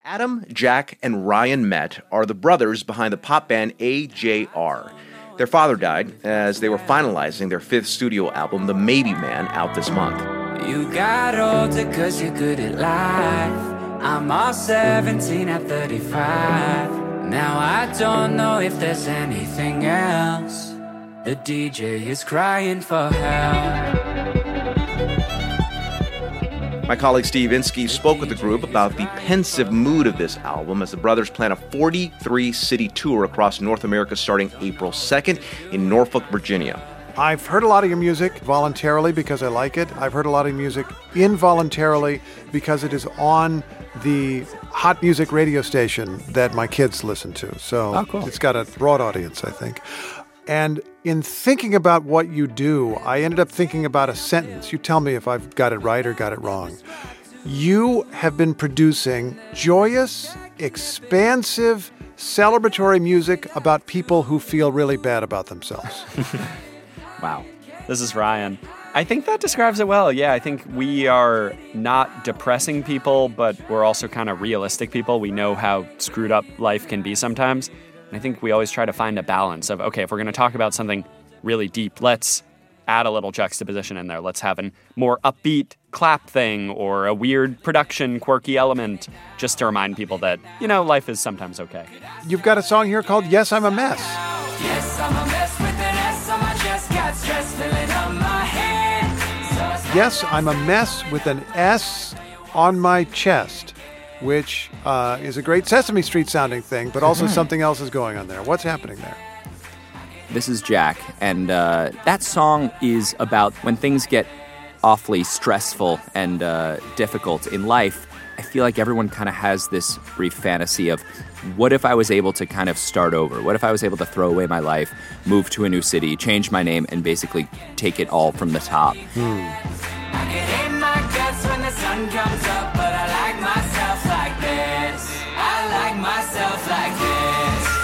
Adam, Jack, and Ryan Met are the brothers behind the pop band AJR. Their father died as they were finalizing their fifth studio album, The Maybe Man, out this month. You got older cause you're good at life. I'm all 17 at 35. Now I don't know if there's anything else. The DJ is crying for help. My colleague Steve Inskeep spoke with the group about the pensive mood of this album as the brothers plan a 43-city tour across North America starting April 2nd in Norfolk, Virginia. I've heard a lot of your music voluntarily because I like it. I've heard a lot of music involuntarily because it is on the hot music radio station that my kids listen to. So cool. It's got a broad audience, I think. And in thinking about what you do, I ended up thinking about a sentence. You tell me if I've got it right or got it wrong. You have been producing joyous, expansive, celebratory music about people who feel really bad about themselves. Wow. This is Ryan. I think that describes it well. Yeah, I think we are not depressing people, but we're also kind of realistic people. We know how screwed up life can be sometimes. And I think we always try to find a balance of, okay, if we're going to talk about something really deep, let's add a little juxtaposition in there. Let's have a more upbeat clap thing or a weird production, quirky element, just to remind people that, life is sometimes okay. You've got a song here called Yes, I'm a Mess. Yes, I'm a mess with an S on my chest, got stress filling up my head. Yes, I'm a mess with an S on my chest, which is a great Sesame Street sounding thing, but also something else is going on there. What's happening there? This is Jack, and that song is about when things get awfully stressful and difficult in life. I feel like everyone kind of has this brief fantasy of, what if I was able to kind of start over? What if I was able to throw away my life, move to a new city, change my name, and basically take it all from the top? I can hate my guts when the sun comes up, but I like myself like this. I like myself like this.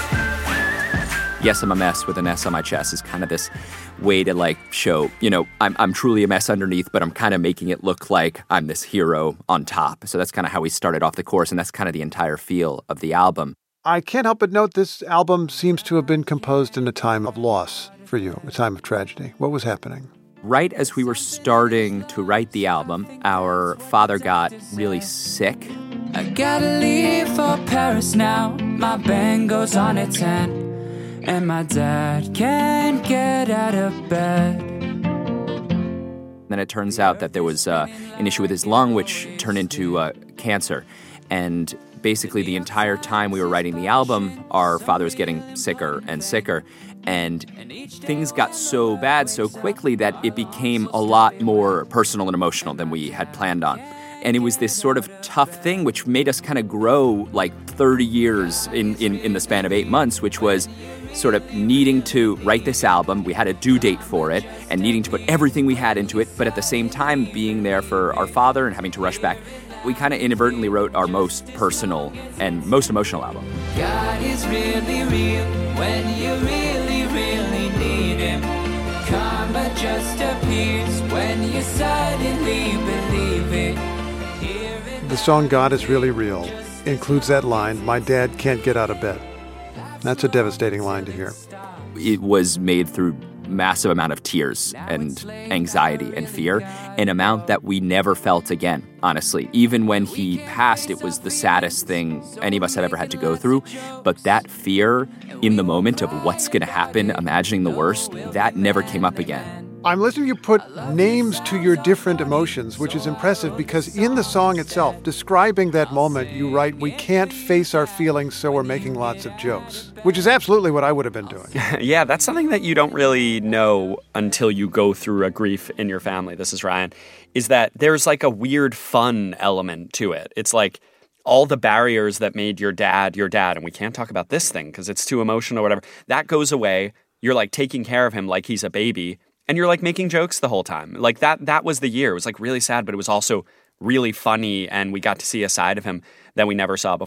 Yes, I'm a mess with an S on my chest is kind of this way to show, I'm truly a mess underneath, but I'm kind of making it look like I'm this hero on top. So that's kind of how we started off the chorus, and that's kind of the entire feel of the album. I can't help but note this album seems to have been composed in a time of loss for you, a time of tragedy. What was happening? Right as we were starting to write the album, our father got really sick. I gotta leave for Paris now. My band goes on at 10. And my dad can't get out of bed. Then it turns out that there was an issue with his lung, which turned into cancer. And basically the entire time we were writing the album, our father was getting sicker and sicker. And things got so bad so quickly that it became a lot more personal and emotional than we had planned on. And it was this sort of tough thing which made us kind of grow 30 years in the span of 8 months, which was sort of needing to write this album. We had a due date for it and needing to put everything we had into it, but at the same time being there for our father and having to rush back. We kind of inadvertently wrote our most personal and most emotional album. God is really real when you really, really need him. Karma just appears when you suddenly believe it. The song God is Really Real includes that line, my dad can't get out of bed. That's a devastating line to hear. It was made through massive amount of tears and anxiety and fear, an amount that we never felt again, honestly. Even when he passed, it was the saddest thing any of us have ever had to go through. But that fear in the moment of what's going to happen, imagining the worst, that never came up again. I'm listening to you put names to your different emotions, which is impressive because in the song itself, describing that moment, you write, we can't face our feelings, so we're making lots of jokes, which is absolutely what I would have been doing. Yeah, that's something that you don't really know until you go through a grief in your family. This is Ryan, is that there's a weird fun element to it. It's all the barriers that made your dad, and we can't talk about this thing because it's too emotional or whatever. That goes away. You're taking care of him like he's a baby. And you're making jokes the whole time. That was the year. It was really sad, but it was also really funny. And we got to see a side of him that we never saw before.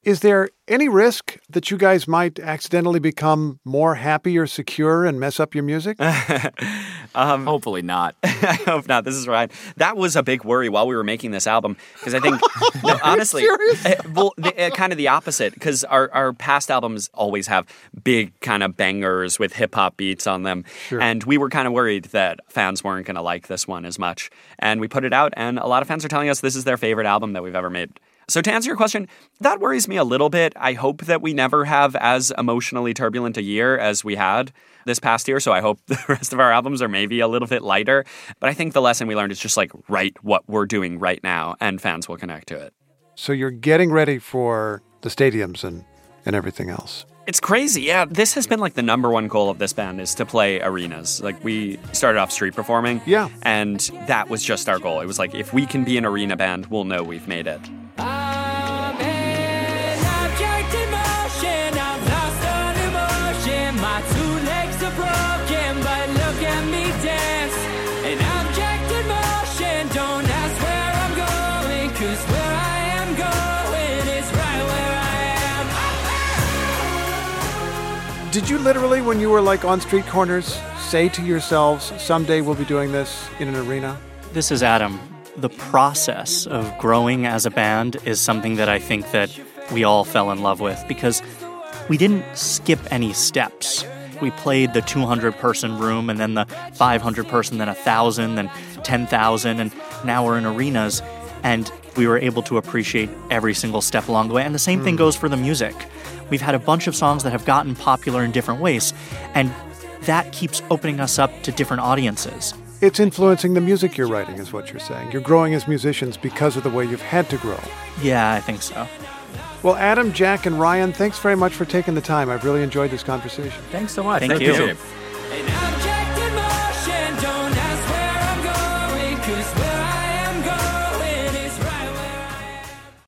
Is there any risk that you guys might accidentally become more happy or secure and mess up your music? Hopefully not. I hope not. This is Ryan. That was a big worry while we were making this album because I think, no, honestly, kind of the opposite. Because our past albums always have big kind of bangers with hip hop beats on them, and we were kind of worried that fans weren't going to like this one as much. And we put it out, and a lot of fans are telling us this is their favorite album that we've ever made. So to answer your question, that worries me a little bit. I hope that we never have as emotionally turbulent a year as we had this past year. So I hope the rest of our albums are maybe a little bit lighter. But I think the lesson we learned is just like write what we're doing right now and fans will connect to it. So you're getting ready for the stadiums and everything else. It's crazy. Yeah, this has been like the number one goal of this band is to play arenas. Like we started off street performing. Yeah. And that was just our goal. It was like, if we can be an arena band, we'll know we've made it. I'm an object in motion, I've lost all emotion. My two legs are broken, but look at me dance. An object in motion, don't ask where I'm going, 'cause where I am going is right where I am. Did you literally, when you were like on street corners, say to yourselves, someday we'll be doing this in an arena? This is Adam. The process of growing as a band is something that I think that we all fell in love with because we didn't skip any steps. We played the 200-person room and then the 500-person, then 1,000, then 10,000, and now we're in arenas, and we were able to appreciate every single step along the way. And the same thing goes for the music. We've had a bunch of songs that have gotten popular in different ways, and that keeps opening us up to different audiences. It's influencing the music you're writing, is what you're saying. You're growing as musicians because of the way you've had to grow. Yeah, I think so. Well, Adam, Jack, and Ryan, thanks very much for taking the time. I've really enjoyed this conversation. Thanks so much. Thank you. Appreciate it.